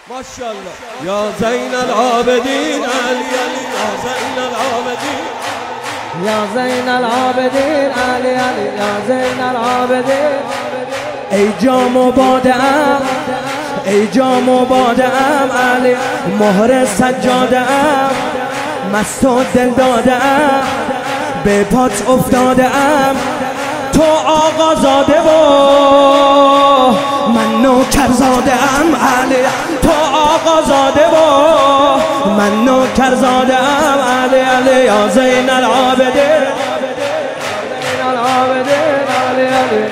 ماشاءالله یا زین العابدین علی علی یا زین العابدین یا زین العابدین علی علی یا زین العابدین. ای جام و باده‌ام، ای جام و باده‌ام علی، مهر سجاده‌ام، مست و دل داده‌ام، به پات افتاده‌ام. تو آقا زاده و من نوکر زاده‌ام علی، تو آقا زاده و من نوکر زاده‌ام علی علی یا زین العابدین، زین العابدین علی علی.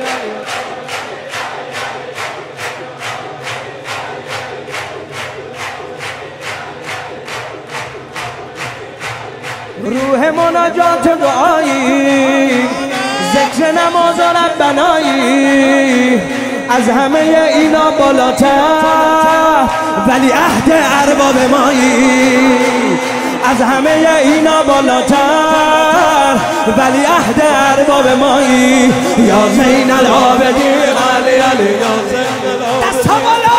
روح مناجات دعایی، ذکر نماز و ربنایی، از همه اینا بالاتر ولی عهد ارباب مایی. از همه اینا بالاتر ولی عهد ارباب مایی. یا زین العابدین علی علی یا زین العابدین. دست ها بالا،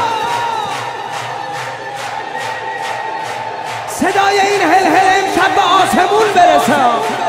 صدای این هلهله امشب به آسمون برسه.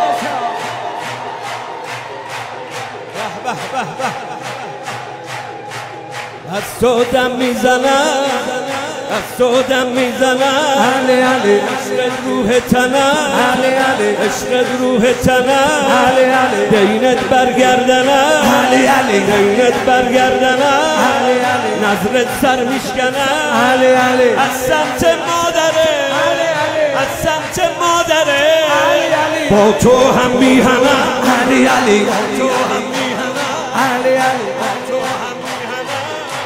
از تو دم میزنم، از تو دم میزنم علی علی، عشق روح تنم علی علی، عشق روح تنم علی علی، دینت برگردنم علی علی، دینت برگردنم علی علی، نظرت سر میشکنم علی علی، از سمت مادره، علی علی، از سمت مادره علی علی، با تو هم میهنم علی علی، با تو هم میهنم علی علی. تو هم میهنم.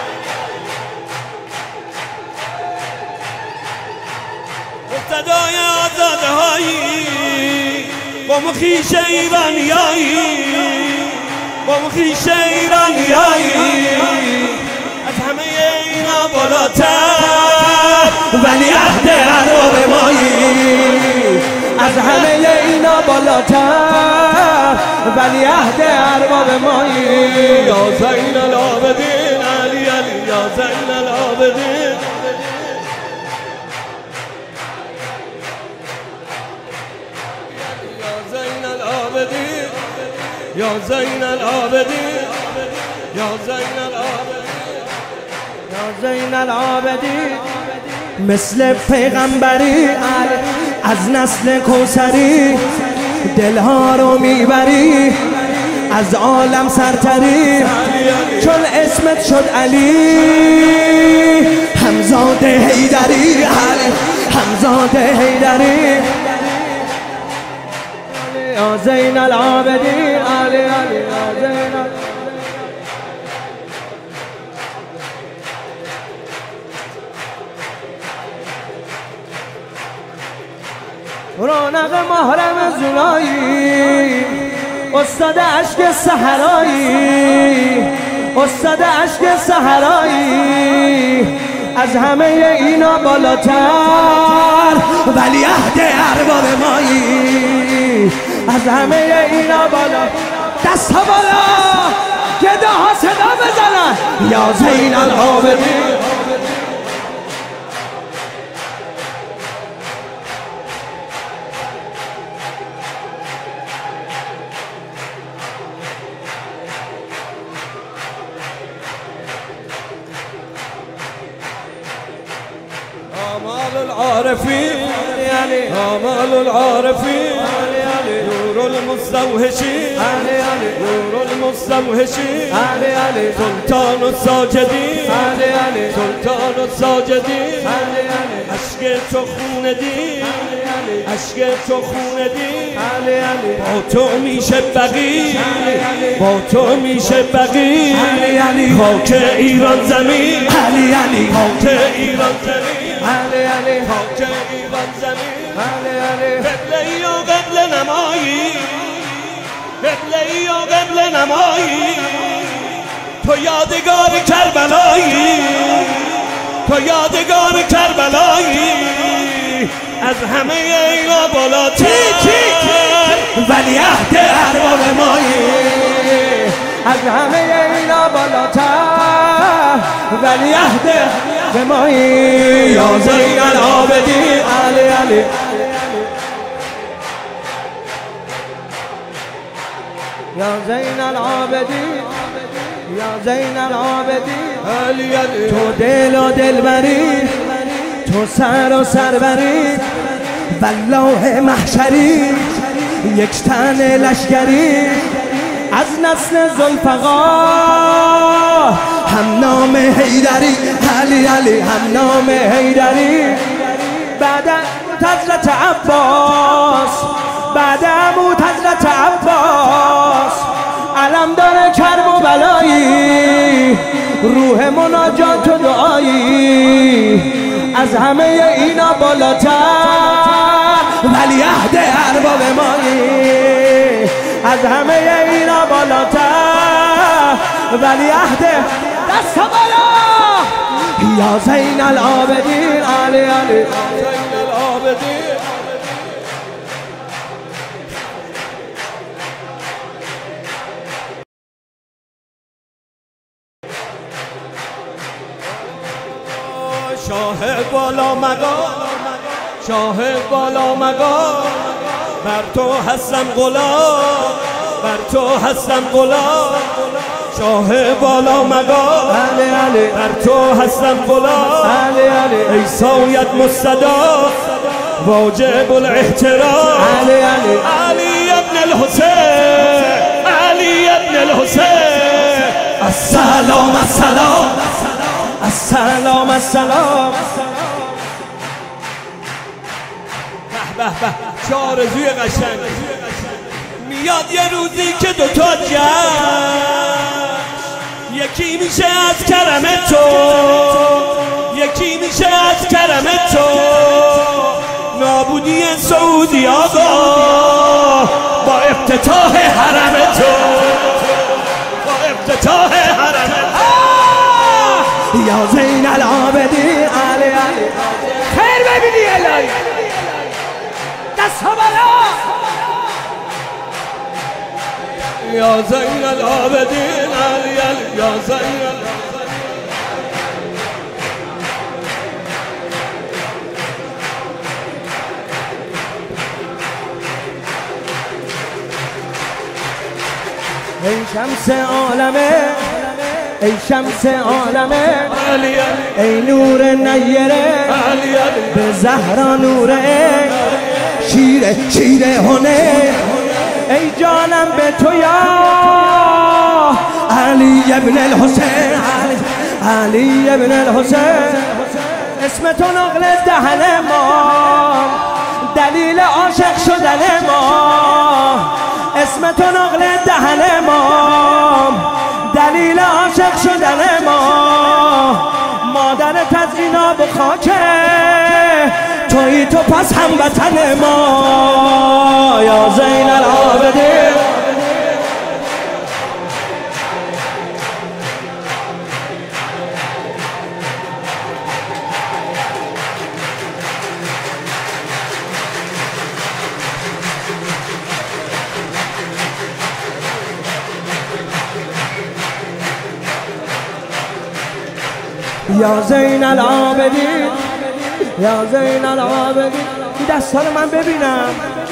صدای آزاده هایی با مخیش ایرانیایی، با مخیش ایرانیایی، از همه اینا بالاتر ولی عهد ارباب مایی. از همه اینا بالاتر ولی عهد ارباب مایی. یا زین العابدین علی علی یا زین العابدین. یا زین العابدین یا زین العابدین یا زین العابدین. مثل پیغمبری از نسل کوثری، دلها رو میبری از عالم سرتری. چون اسمت شد علی، همزاده حیدری، همزاده حیدری. یا زین العابدین علی علی یا زین العابدین. رونق محرم زولایی، استاد عشق صحرایی، استاد عشق صحرایی، از همه اینا بالاتر ولی عهد ارباب مایی. از همه اینا بالا، دست ها بالا، گداها صدا بزنن. یا زین العابدین. آمال العارفین آمال العارفین نور المستوحشین نور المستوحشین سلطان الساجدین سلطان الساجدین. عشق تو خون دین، عشق تو خون دین، با تو میشه بقی، با تو میشه بقی. خاک ایران زمین، خاک ایران زمین، خاک ایران زمین. قبله ای و قبله نمایی، قبله ای و قبله نمایی. تو یادگار کربلایی، تو یادگار کربلایی. از همه اینا بالاتر ولی عهد ارباب مایی. از همه اینا بالاتر ولی عهد به مایی یا زین العابدین علی علی یا زین العابدین یا زین العابدین علی علی تو دل و دلبری تو سر و سروری والله محشری یک تن لشکری از نسل ذوالفقار هم نام حیدری علی علی هم نام حیدری بعد حضرت عباس بعد حضرت عباس علم داره کرب و بلایی روح مناجات و دعایی از همه اینا بالاتر ولی عهد ارباب مایی از همه اینا بالاتر ولی عهد دست بالا یا زین العابدین علی علی زین العابدین شاه بالا مقام شاه بالا مقام بر تو هستم غلام بر تو هستم غلام شاه بالا مقام علی علی بر تو هستم غلام علی علی ای سایت مستدا واجب الاحترام علی علی علی ابن الحسین علی ابن الحسین السلام السلام السلام السلام به به چه آرزوی قشنگ میاد یه روزی که دوتا جشن یکی میشه از کرم تو یکی میشه از کرم تو نابودی سعودی آقا با افتتاح حرم تو با افتتاح حرم تو یا زین العابدین علی علی خیر ببینی الهی دست بالا یا زین العابدین علی علی یا زین العابدین ای شمس عالمه ای شمس عالمه علی علی ای نور نیره علی علی به زهرا نوره شیر هنه ای جانم به تو یا علی ابن الحسین علی ابن الحسین اسم تو نقل دهن ما دلیل عاشق شدن ما اسم تو نقل دهن ما دلیل عاشق شدن ما مادرت از اینا به خاکه تویی تو پس هموطن ما یا زین العابدین یا زین العابدین یا زین العابدین این دستا رو من ببینم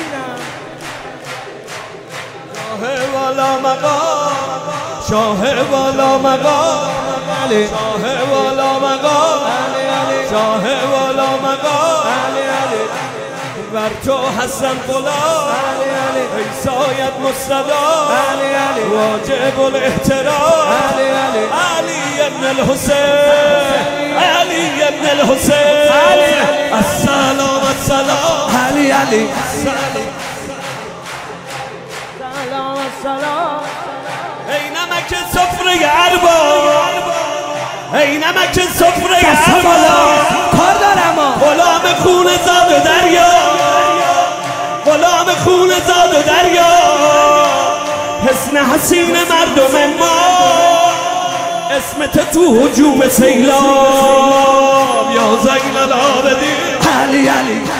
شاه والا مقام شاه والا مقام علی شاه والا مقام شاه والا مقام بر تو هستم غلام ای سایت مستدا واجب الاحترام علی ابن الحسین علی ابن الحسین السلام السلام علی علی سلام السلام ای نمک سفره ارباب ای نمک سفره ارباب کار دارم غلام خون زاد و دریا غلام خون زاد و دریا حسن حسین مردم ما اسمت تو هجوم سیلاب یا زین العابدین علی علی